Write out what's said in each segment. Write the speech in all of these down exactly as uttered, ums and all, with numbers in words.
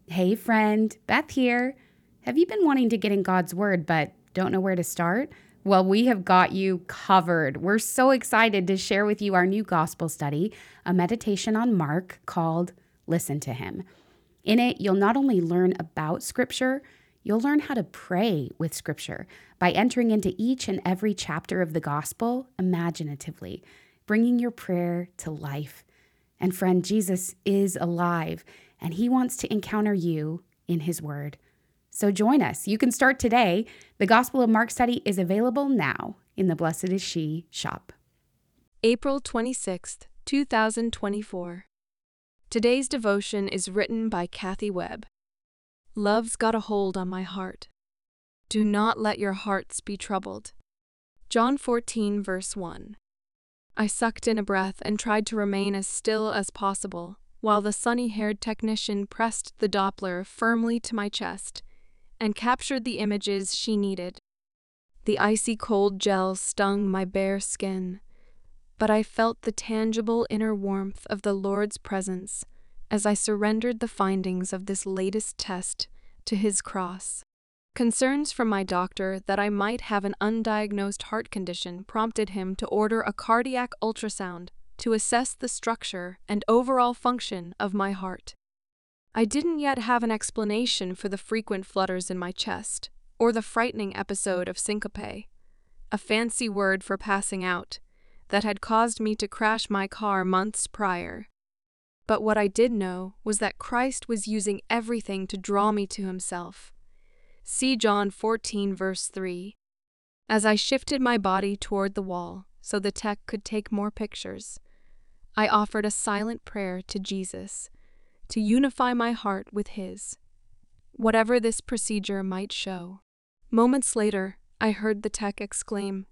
Hey friend, Beth here. Have you been wanting to get in God's Word but don't know where to start? Well, we have got you covered. We're so excited to share with you our new gospel study, a meditation on Mark called Listen to Him. In it, you'll not only learn about Scripture, you'll learn how to pray with Scripture by entering into each and every chapter of the gospel imaginatively, bringing your prayer to life. And friend, Jesus is alive, and he wants to encounter you in his word. So join us. You can start today. The Gospel of Mark study is available now in the Blessed is She shop. April twenty-sixth, two thousand twenty-four. Today's devotion is written by Kathy Webb. Love's got a hold on my heart. Do not let your hearts be troubled. John fourteen, verse one. I sucked in a breath and tried to remain as still as possible, while the sunny-haired technician pressed the Doppler firmly to my chest and captured the images she needed. The icy cold gel stung my bare skin, but I felt the tangible inner warmth of the Lord's presence as I surrendered the findings of this latest test to his cross. Concerns from my doctor that I might have an undiagnosed heart condition prompted him to order a cardiac ultrasound to assess the structure and overall function of my heart. I didn't yet have an explanation for the frequent flutters in my chest, or the frightening episode of syncope, a fancy word for passing out, that had caused me to crash my car months prior. But what I did know was that Christ was using everything to draw me to himself. See John fourteen, verse three. As I shifted my body toward the wall so the tech could take more pictures, I offered a silent prayer to Jesus to unify my heart with his, whatever this procedure might show. Moments later, I heard the tech exclaim,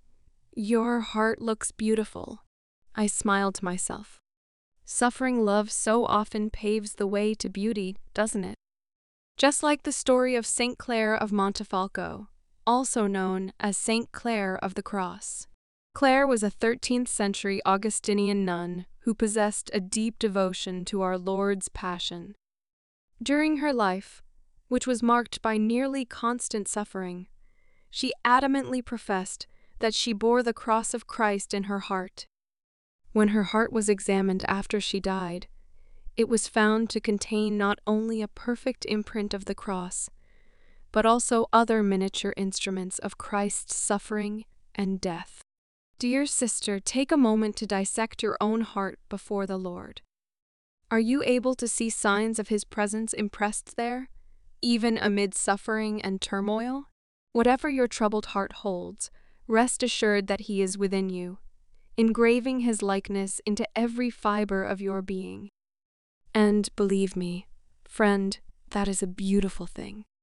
"Your heart looks beautiful." I smiled to myself. Suffering love so often paves the way to beauty, doesn't it? Just like the story of Saint Clare of Montefalco, also known as Saint Clare of the Cross. Clare was a thirteenth century Augustinian nun who possessed a deep devotion to our Lord's Passion. During her life, which was marked by nearly constant suffering, she adamantly professed that she bore the cross of Christ in her heart. When her heart was examined after she died, it was found to contain not only a perfect imprint of the cross, but also other miniature instruments of Christ's suffering and death. Dear sister, take a moment to dissect your own heart before the Lord. Are you able to see signs of his presence impressed there, even amid suffering and turmoil? Whatever your troubled heart holds, rest assured that he is within you, engraving his likeness into every fiber of your being. And believe me, friend, that is a beautiful thing.